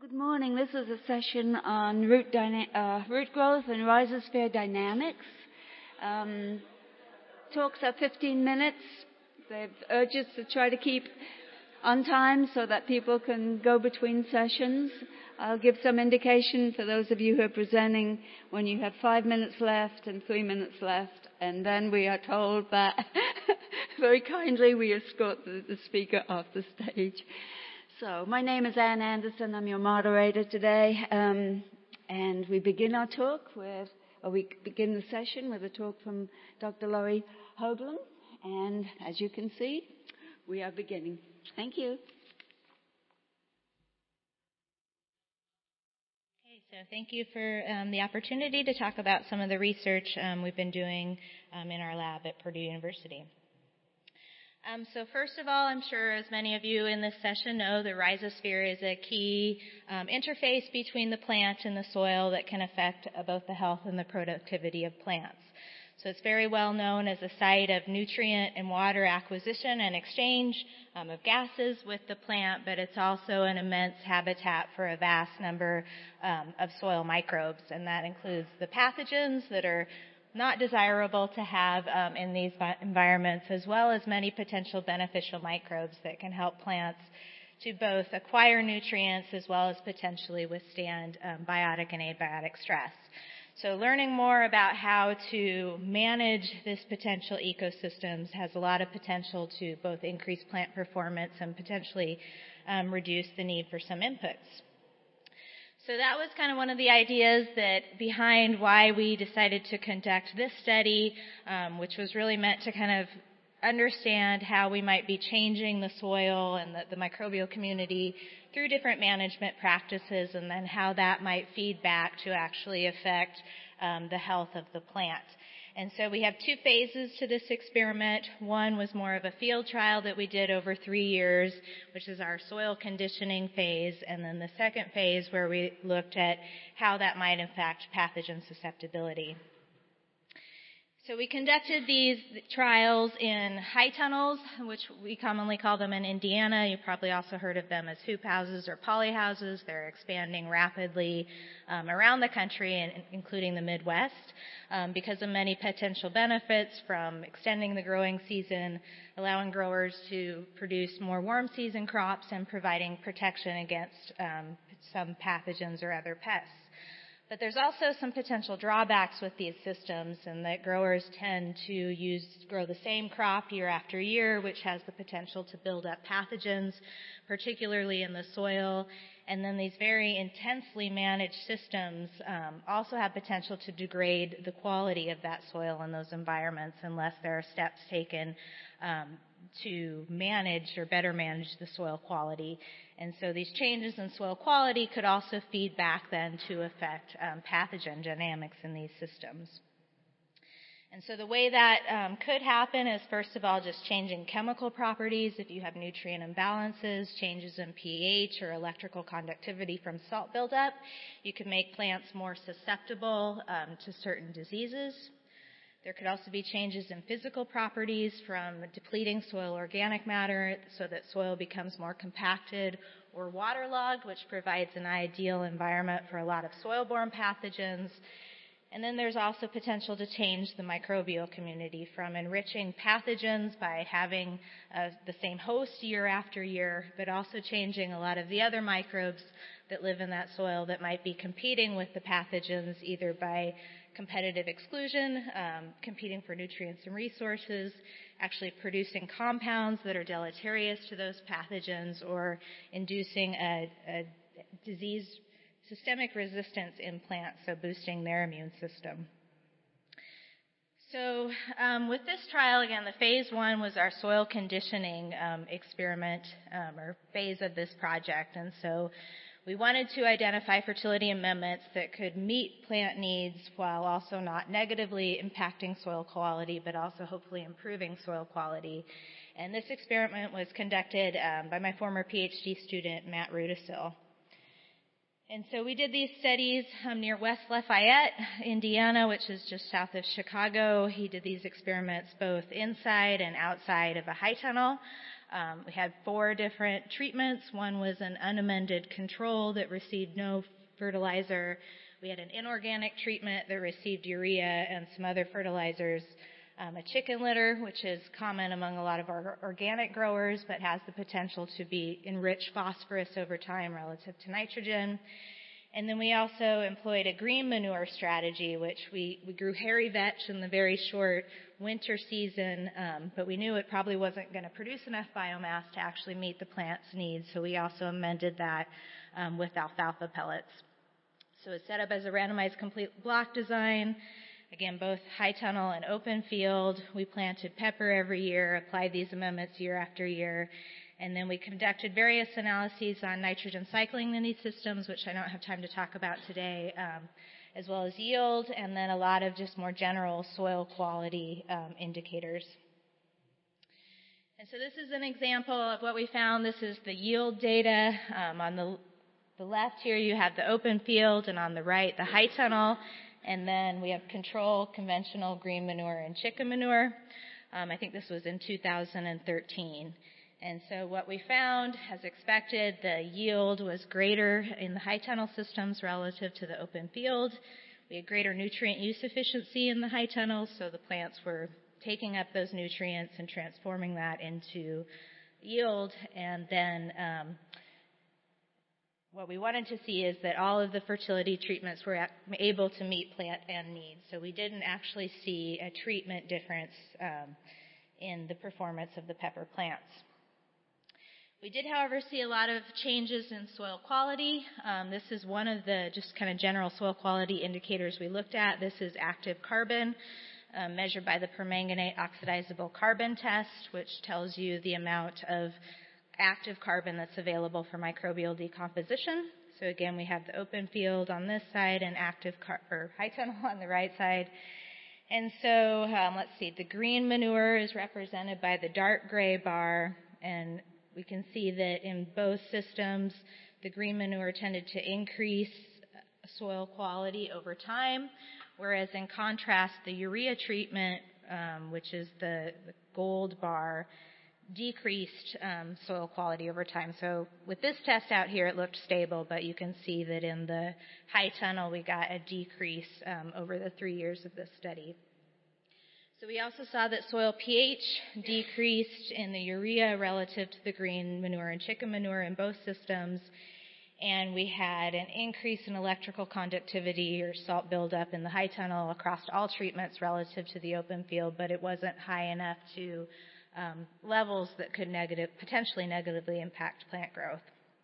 Good morning. This is a session on root growth and rhizosphere dynamics. Talks are 15 minutes. They've urged us to try to keep on time so that people can go between sessions. I'll give some indication for those of you who are presenting when you have 5 minutes left and 3 minutes left, and then we are told that very kindly we escort the speaker off the stage. So, my name is Ann Anderson. I'm your moderator today, and we begin the session with a talk from Dr. Laurie Hoagland, and as you can see, we are beginning. Thank you. Okay, so thank you for the opportunity to talk about some of the research we've been doing in our lab at Purdue University. So first of all, I'm sure as many of you in this session know, the rhizosphere is a key interface between the plant and the soil that can affect both the health and the productivity of plants. So it's very well known as a site of nutrient and water acquisition and exchange of gases with the plant, but it's also an immense habitat for a vast number of soil microbes, and that includes the pathogens that are not desirable to have in these environments, as well as many potential beneficial microbes that can help plants to both acquire nutrients as well as potentially withstand biotic and abiotic stress. So learning more about how to manage this potential ecosystems has a lot of potential to both increase plant performance and potentially reduce the need for some inputs. So that was kind of one of the ideas that behind why we decided to conduct this study, which was really meant to kind of understand how we might be changing the soil and the microbial community through different management practices, and then how that might feed back to actually affect the health of the plant. And so we have 2 phases to this experiment. One was more of a field trial that we did over 3 years, which is our soil conditioning phase, and then the second phase where we looked at how that might affect pathogen susceptibility. So we conducted these trials in high tunnels, which we commonly call them in Indiana. You've probably also heard of them as hoop houses or polyhouses. They're expanding rapidly around the country, including the Midwest, because of many potential benefits from extending the growing season, allowing growers to produce more warm season crops, and providing protection against some pathogens or other pests. But there's also some potential drawbacks with these systems, and that growers tend to grow the same crop year after year, which has the potential to build up pathogens, particularly in the soil. And then these very intensely managed systems also have potential to degrade the quality of that soil in those environments unless there are steps taken to manage or better manage the soil quality. And so these changes in soil quality could also feed back then to affect pathogen dynamics in these systems. And so the way that could happen is, first of all, just changing chemical properties. If you have nutrient imbalances, changes in pH or electrical conductivity from salt buildup, you can make plants more susceptible to certain diseases. There could also be changes in physical properties from depleting soil organic matter so that soil becomes more compacted or waterlogged, which provides an ideal environment for a lot of soil-borne pathogens. And then there's also potential to change the microbial community from enriching pathogens by having the same host year after year, but also changing a lot of the other microbes that live in that soil that might be competing with the pathogens either by competitive exclusion, competing for nutrients and resources, actually producing compounds that are deleterious to those pathogens, or inducing a disease systemic resistance in plants, so boosting their immune system. So with this trial, again, the phase 1 was our soil conditioning experiment or phase of this project. And so we wanted to identify fertility amendments that could meet plant needs while also not negatively impacting soil quality, but also hopefully improving soil quality. And this experiment was conducted by my former PhD student, Matt Rudisill. And so we did these studies near West Lafayette, Indiana, which is just south of Chicago. He did these experiments both inside and outside of a high tunnel. We had 4 different treatments. One was an unamended control that received no fertilizer. We had an inorganic treatment that received urea and some other fertilizers. A chicken litter, which is common among a lot of our organic growers, but has the potential to enrich phosphorus over time relative to nitrogen. And then we also employed a green manure strategy, which we grew hairy vetch in the very short winter season, but we knew it probably wasn't going to produce enough biomass to actually meet the plant's needs, so we also amended that with alfalfa pellets. So it's set up as a randomized complete block design. Again, both high tunnel and open field. We planted pepper every year, applied these amendments year after year, and then we conducted various analyses on nitrogen cycling in these systems, which I don't have time to talk about today, as well as yield, and then a lot of just more general soil quality indicators. And so this is an example of what we found. This is the yield data. On the left here you have the open field, and on the right the high tunnel. And then we have control, conventional, green manure, and chicken manure. I think this was in 2013. And so what we found, as expected, the yield was greater in the high tunnel systems relative to the open field. We had greater nutrient use efficiency in the high tunnels, so the plants were taking up those nutrients and transforming that into yield. And then what we wanted to see is that all of the fertility treatments were able to meet plant end needs. So we didn't actually see a treatment difference in the performance of the pepper plants. We did, however, see a lot of changes in soil quality. This is one of the just kind of general soil quality indicators we looked at. This is active carbon measured by the permanganate oxidizable carbon test, which tells you the amount of active carbon that's available for microbial decomposition. So again, we have the open field on this side and high tunnel on the right side. And so let's see, the green manure is represented by the dark gray bar, and we can see that in both systems, the green manure tended to increase soil quality over time, whereas in contrast, the urea treatment, which is the gold bar, decreased soil quality over time. So with this test out here, it looked stable, but you can see that in the high tunnel, we got a decrease over the 3 years of this study. So we also saw that soil pH decreased in the urea relative to the green manure and chicken manure in both systems, and we had an increase in electrical conductivity or salt buildup in the high tunnel across all treatments relative to the open field, but it wasn't high enough to levels that could potentially negatively impact plant growth.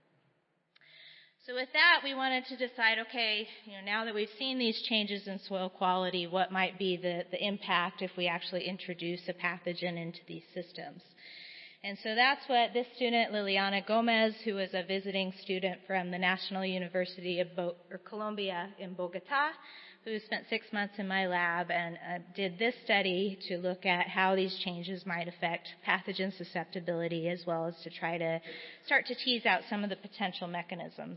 So with that, we wanted to decide, okay, now that we've seen these changes in soil quality, what might be the impact if we actually introduce a pathogen into these systems? And so that's what this student, Liliana Gomez, who was a visiting student from the National University of Colombia in Bogota, who spent 6 months in my lab and did this study to look at how these changes might affect pathogen susceptibility, as well as to try to start to tease out some of the potential mechanisms.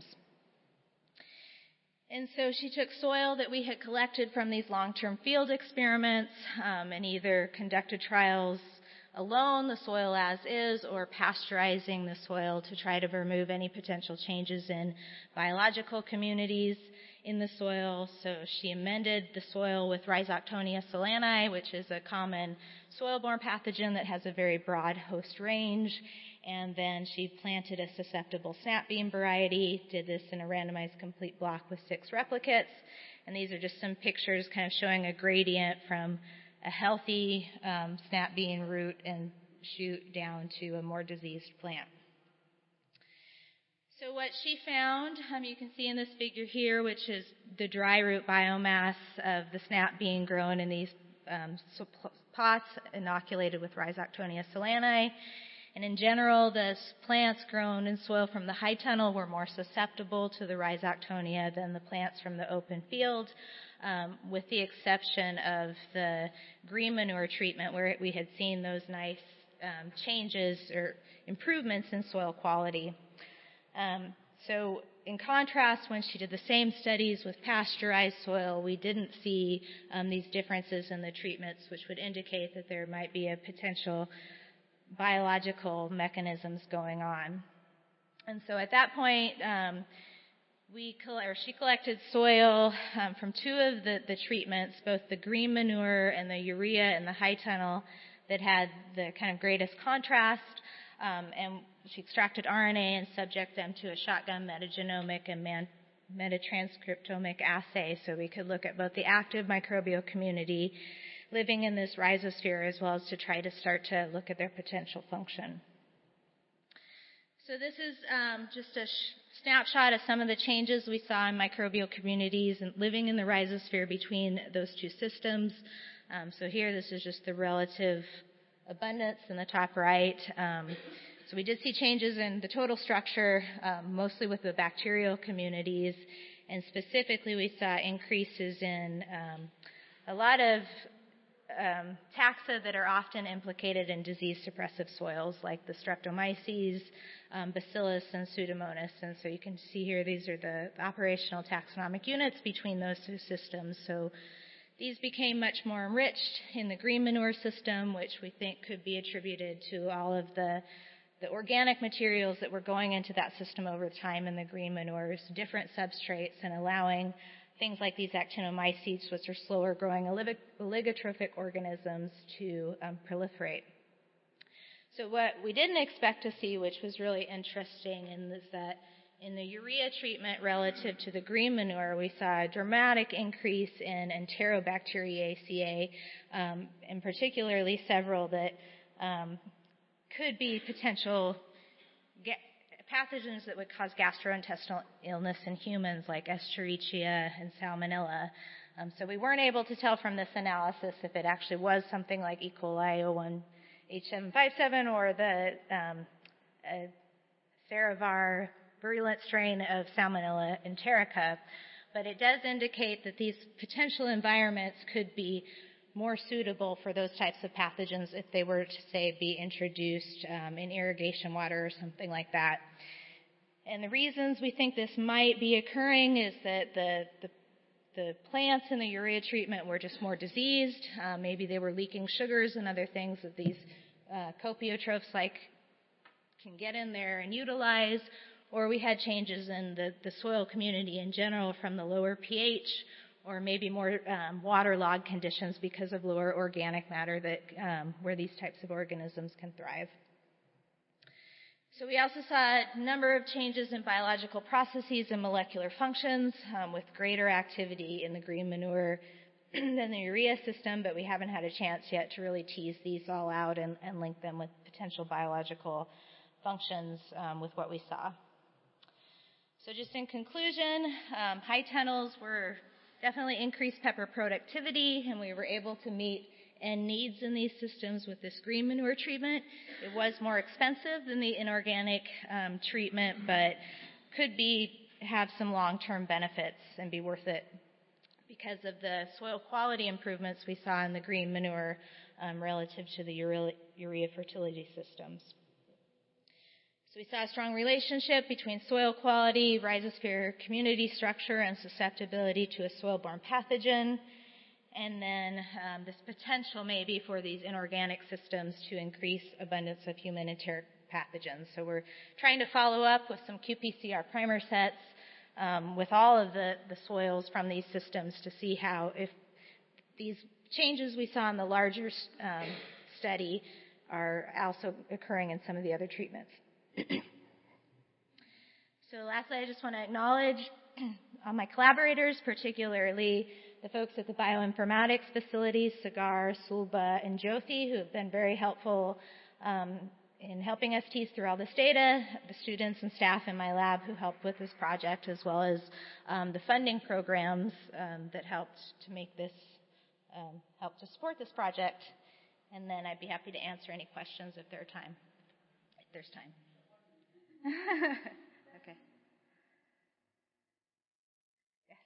And so she took soil that we had collected from these long-term field experiments and either conducted trials alone, the soil as is, or pasteurizing the soil to try to remove any potential changes in biological communities in the soil. So she amended the soil with Rhizoctonia solani, which is a common soil-borne pathogen that has a very broad host range. And then she planted a susceptible snap bean variety, did this in a randomized complete block with 6 replicates. And these are just some pictures kind of showing a gradient from a healthy snap bean root and shoot down to a more diseased plant. So what she found, you can see in this figure here, which is the dry root biomass of the snap bean grown in these pots inoculated with Rhizoctonia solani. And in general, the plants grown in soil from the high tunnel were more susceptible to the Rhizoctonia than the plants from the open field, with the exception of the green manure treatment, where we had seen those nice changes or improvements in soil quality. So in contrast, when she did the same studies with pasteurized soil, we didn't see these differences in the treatments, which would indicate that there might be a potential biological mechanisms going on. And so at that point, she collected soil from two of the treatments, both the green manure and the urea and the high tunnel, that had the kind of greatest contrast. And she extracted RNA and subject them to a shotgun metagenomic and metatranscriptomic assay, so we could look at both the active microbial community living in this rhizosphere as well as to try to start to look at their potential function. So this is just a snapshot of some of the changes we saw in microbial communities and living in the rhizosphere between those two systems. So here, this is just the relative abundance in the top right. So we did see changes in the total structure, mostly with the bacterial communities, and specifically we saw increases in a lot of taxa that are often implicated in disease-suppressive soils, like the Streptomyces, Bacillus, and Pseudomonas. And so you can see here, these are the operational taxonomic units between those two systems. So these became much more enriched in the green manure system, which we think could be attributed to all of the organic materials that were going into that system over time in the green manures, different substrates, and allowing things like these actinomycetes, which are slower growing oligotrophic organisms, to proliferate. So what we didn't expect to see, which was really interesting, is that in the urea treatment relative to the green manure, we saw a dramatic increase in Enterobacteriaceae, and particularly several that could be potential pathogens that would cause gastrointestinal illness in humans, like Escherichia and Salmonella. So we weren't able to tell from this analysis if it actually was something like E. coli 01H757 or the Therivar virulent strain of Salmonella enterica, but it does indicate that these potential environments could be more suitable for those types of pathogens if they were to, say, be introduced in irrigation water or something like that. And the reasons we think this might be occurring is that the plants in the urea treatment were just more diseased. Maybe they were leaking sugars and other things that these copiotrophs can get in there and utilize. Or we had changes in the soil community in general from the lower pH, or maybe more waterlogged conditions because of lower organic matter that where these types of organisms can thrive. So we also saw a number of changes in biological processes and molecular functions with greater activity in the green manure than the urea system, but we haven't had a chance yet to really tease these all out and link them with potential biological functions with what we saw. So just in conclusion, high tunnels were definitely increased pepper productivity, and we were able to meet end needs in these systems with this green manure treatment. It was more expensive than the inorganic treatment, but could have some long-term benefits and be worth it because of the soil quality improvements we saw in the green manure relative to the urea fertility systems. So we saw a strong relationship between soil quality, rhizosphere community structure, and susceptibility to a soil-borne pathogen, and then this potential maybe for these inorganic systems to increase abundance of human enteric pathogens. So we're trying to follow up with some qPCR primer sets with all of the soils from these systems to see how, if these changes we saw in the larger study are also occurring in some of the other treatments. So lastly, I just want to acknowledge all my collaborators, particularly the folks at the bioinformatics facilities, Sagar, Sulba, and Jyothi, who have been very helpful in helping us tease through all this data, the students and staff in my lab who helped with this project, as well as the funding programs that helped to make this, help to support this project. And then I'd be happy to answer any questions if there's time. Okay. Yes.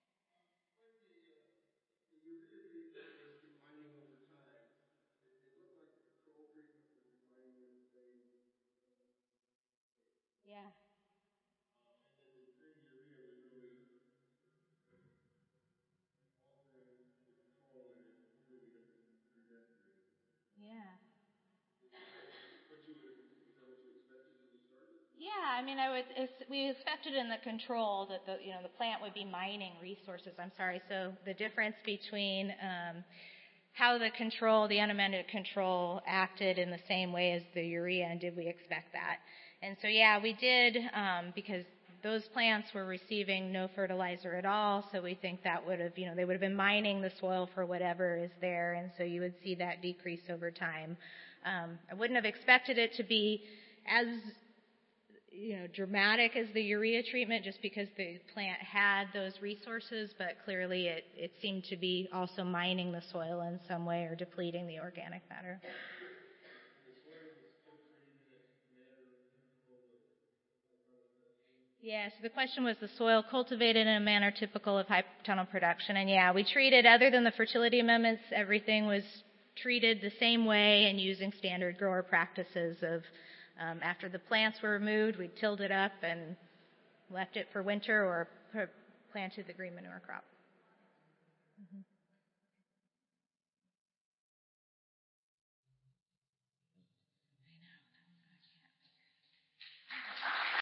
Yeah. Yeah. Yeah, I mean, we expected in the control that the plant would be mining resources. I'm sorry. So the difference between how the unamended control acted in the same way as the urea, and did we expect that? And so, yeah, we did, because those plants were receiving no fertilizer at all, so we think that would have, they would have been mining the soil for whatever is there, and so you would see that decrease over time. I wouldn't have expected it to be as dramatic as the urea treatment, just because the plant had those resources, but clearly it seemed to be also mining the soil in some way or depleting the organic matter. Yeah, so the question was the soil cultivated in a manner typical of high tunnel production. And yeah, we treated, other than the fertility amendments, everything was treated the same way and using standard grower practices of after the plants were removed, we tilled it up and left it for winter or planted the green manure crop. Mm-hmm.